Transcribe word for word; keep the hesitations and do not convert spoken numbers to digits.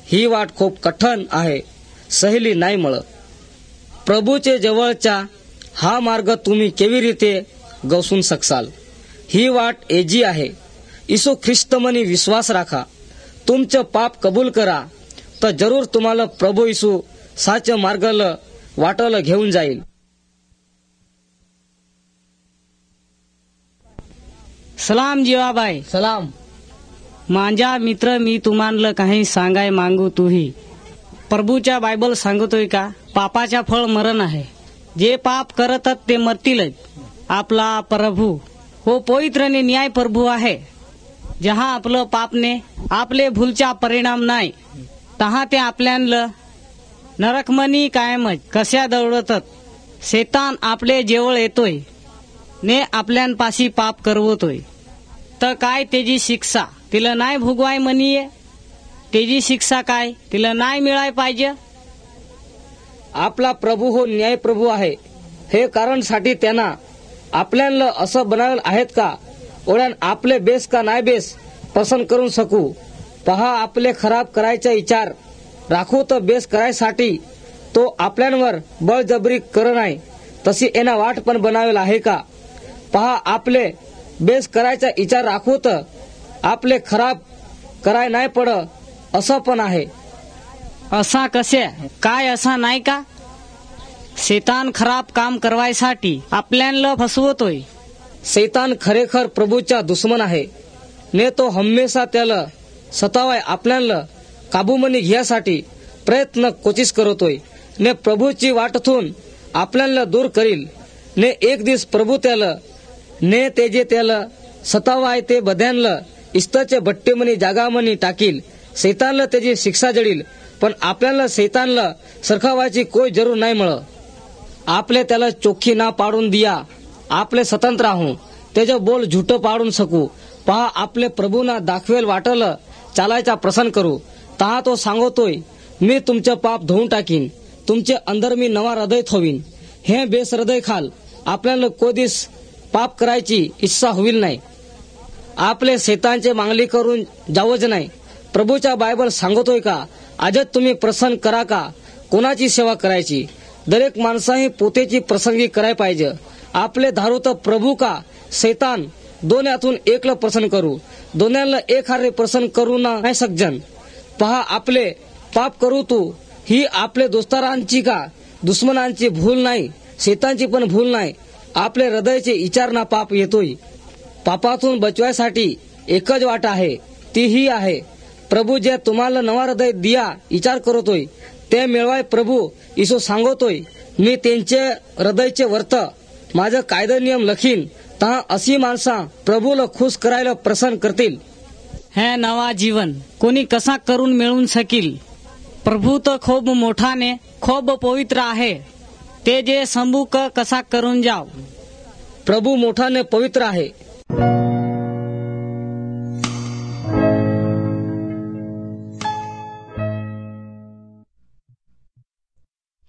ही वाट खूप कठीण आहे, सहेली नाही मिळत. प्रभूचे जवळच्या हा मार्ग तुम्ही केवी रीते गवसून सकसाल. ही वाट एजी आहे. इसू ख्रिस्त मनी विश्वास राखा, तुमचं पाप कबूल करा, तर जरूर तुम्हाला प्रभू येशू साच मार्गाला वाटाला घेऊन जाईल. सलाम जीवाबाई. सलाम. माझा मित्र, मी तुम्हाला काही सांगाय मागू. तूही प्रभूच्या बायबल सांगतोय का, पापाच्या फळ मरण आहे. जे पाप करतात ते मरतीलच. आपला प्रभू हो पवित्र ने न्याय प्रभू आहे. जहा आपलं पापने आपले भूलचा परिणाम नाही, तहा ते आपल्याला नरकमनी कायमच कशा दौडतात. शैतान आपले जेवळ येतोय ने आपल्यापाशी पाप करवतोय, तर काय त्याची शिक्षा तिला नाही भोगवाय म्हणीये. त्याची शिक्षा काय तिला नाही मिळाय पाहिजे. आपला प्रभू हो न्याय प्रभू आहे. हे कारणसाठी त्यांना आपल्याला असं बनावेल आहेत का, ओढ्यान आपले बेस का नाही बेस पसंत करून सकू. पहा, आपले खराब करायचा विचार राखू तर बेस करायसाठी तो आपल्यांवर बळजबरी कर नाही, तशी एना वाट पण बनावेल आहे का. पहा, आपले बेस करायचा विचार राखू तर आपले खराब कराय नाही पड असं पण आहे. असा कसे काय असा नाही का. शैतान खराब काम करवायसाठी आपल्याला फसवतोय. शैतान खरेखर प्रभूचा दुश्मन आहे ने तो हमेशा त्याला सतावाय आपल्याला काबूमनी घ्यासाठी प्रयत्न कोशिश करतोय ने प्रभूची वाटथून आपल्याला दूर करील. ने एक दिवस प्रभू त्याला ने तेजे त्याला सतावाय ते बध्यांना इस्तचे भट्टीमनी जागामनी टाकील. शैतानला त्याची शिक्षा जडील, पण आपल्याला शैतानला सरखावायची कोई जरूर नाही मिळ. आपले त्याला चोखी ना पाडून दिया, आपले स्वतंत्र राहू, त्याचे बोल झुट पाडून सकू. पहा, आपले प्रभूना दाखवेल वाटल चालायचा प्रसन्न करू. तहा तो सांगतोय, मी तुमचे पाप धुवून टाकीन, तुमचे अंदर मी नवा हृदय ठेवीन. हे बेस हृदय खाल आपल्याला कोदीस पाप करायची इच्छा होईल नाही. आपले शैतानचे मागणी करून जावच नाही. प्रभूच्या बायबल सांगतोय का, आजच तुम्ही प्रसन्न करा का कोणाची सेवा करायची. दरेक माणसाही पोतेची प्रसंगी कराय पाहिजे. आपले धारू तर प्रभू का शैतान दोन्यातून एकला प्रसन्न करू. दोन्यांना एक हारे प्रसन्न करू नाही सकजन. पहा, आपले पाप करू तू ही आपले दोस्तारांची का दुश्मनांची भूल नाही, शैतानची पण भूल नाही. आपले हृदयचे विचार ना पाप येतोय. पापातून बचवायसाठी एकच वाट आहे, ती ही आहे प्रभू जे तुम्हाला नवा हृदय दिया विचार करतोय ते मिळवाय. प्रभू येशू सांगतोय, मी त्यांचे हृदयचे वर्त माझं कायदा नियम लखीन, तहा अशी माणसा प्रभूला खुश करायला प्रसन्न करतील. हे नवा जीवन कोणी कसा करून मिळवून सकील. प्रभू तर खूप मोठाने खूप पवित्र आहे. ते जे संबुक कसा करून जाव. प्रभू मोठाने पवित्र आहे.